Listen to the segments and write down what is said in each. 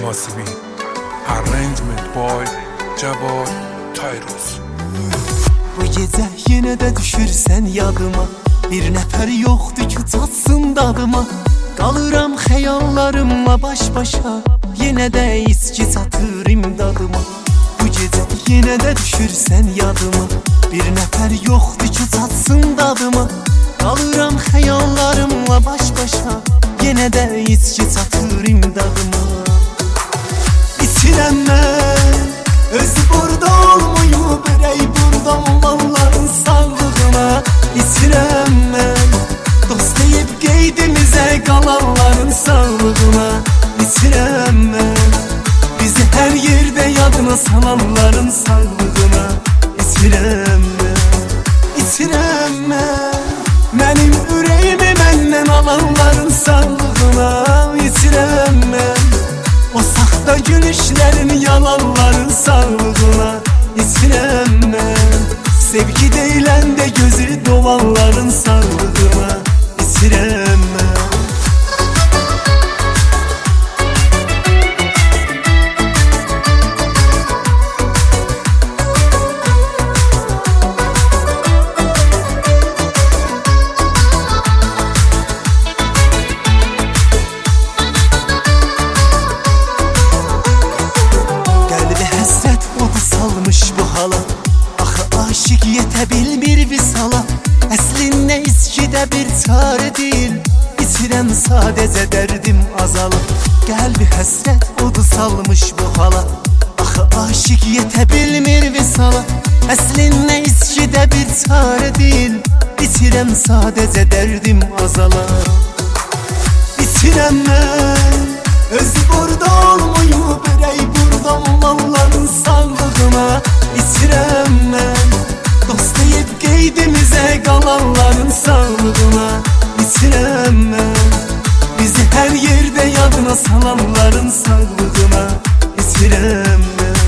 Wasibi. Arrangement boy Cevap Tayrus. Bu gecə yenə də düşürsən yadıma, bir nəfər yoxdur ki çatsın dadıma. Qalıram xəyallarımla baş-başa, yenə də içki çatır imdadıma. Bu gecə yenə də düşürsən yadıma, bir nəfər yoxdur ki çatsın dadıma. Qalıram xəyallarımla baş-başa, yenə də içki çatır imdadıma. İçirəm mən, özü burada olmayıb, ey burada olanların sağlığına. İçirəm mən, dost deyib qeydimizə qalanların sağlığına. İçirəm mən, bizi hər yerdə yadına salanların sağlığına. İçirəm mən, mənim ürəyimi məndən alanların sağlığına. İçirəm mən, o saxta gülüşlərin yalanların sağlığına. İçirəm mən, sevgi deyiləndə gözü dolanların sağlığına. İçirəm mən. Bu hala, axı aşıq yetə bilmir visala. Əslində içkidə bir çarə deyil, içirəm sadəcə dərdim azalır. Qəlbi həsrət odu salmış bu hala, axı aşıq yetə bilmir visala. Əslində içkidə bir çarə deyil, içirəm sadəcə dərdim azalar. İçirəm mən, özü burada olmayıb, ey burada olanların sağlığına. İçirəm mən, dost deyib qeydimizə qalanların sağlığına. İçirəm mən, bizi hər yerdə yadına salanların sağlığına. İçirəm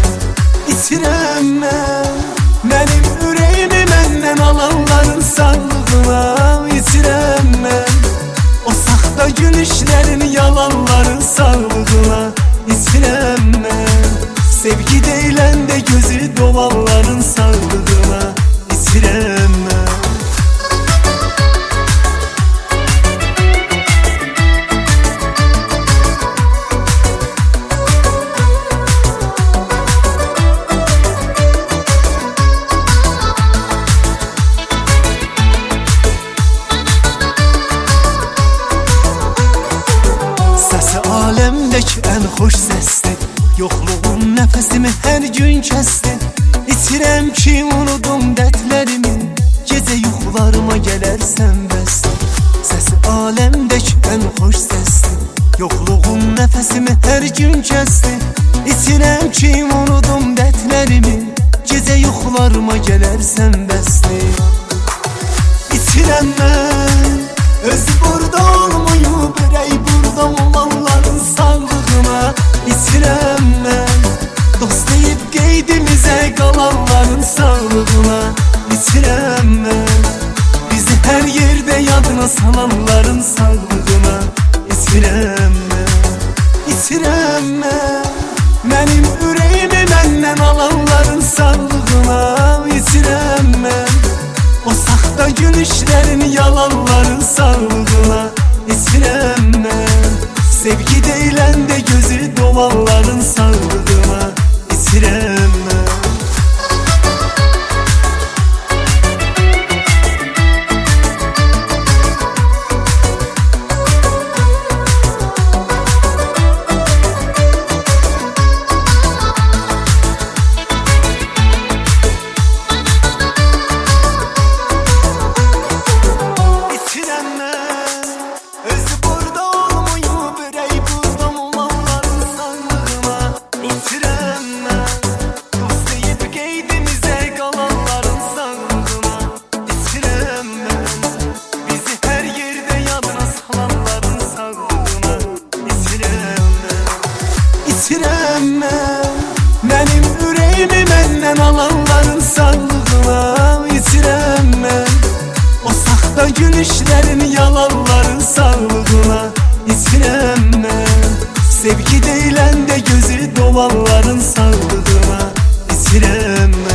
mən, mənim ürəyimi məndən alanların sağlığına. İçirəm mən, o saxta gülüşlərin yalanların sağlığına. İçirəm mən, sevgi deyiləndə gözü dolanların sağlığına. İçirəm mən. Səsi aləmdəki ən xoş səsdir, yoxluğun nəfəsimi hər gün kəsdi. İçirəm ki unudum dərdlərimi, gecə yuxularıma gələrsən bəsdir. Səsi aləmdəki ən xoş səsdir, yoxluğun nəfəsimi hər gün kəsdi. İçirəm ki unudum dərdlərimi, gecə yuxularıma gələrsən bəsdir. İçirəm mən, özü burada olmayıb, ey burada olanların sağlığına. İçirəm mən, dost deyib qeydimizə qalanların sağlığına. İçirəm mən, bizi hər yerdə yadına salanların sağlığına. İçirəm mən, mənim ürəyimi məndən alanların sağlığına. İçirəm mən, o saxta gülüşlərin yalanların sağlığına. İçirəm mən, sevgi deyiləndə gözü dolanların sağlığına. İçirəm mən. İçirəm mən, mənim ürəyimi məndən alanların sağlığına. İçirəm mən, o saxta gülüşlərin yalanların sağlığına. İçirəm mən, sevgi deyiləndə itirəm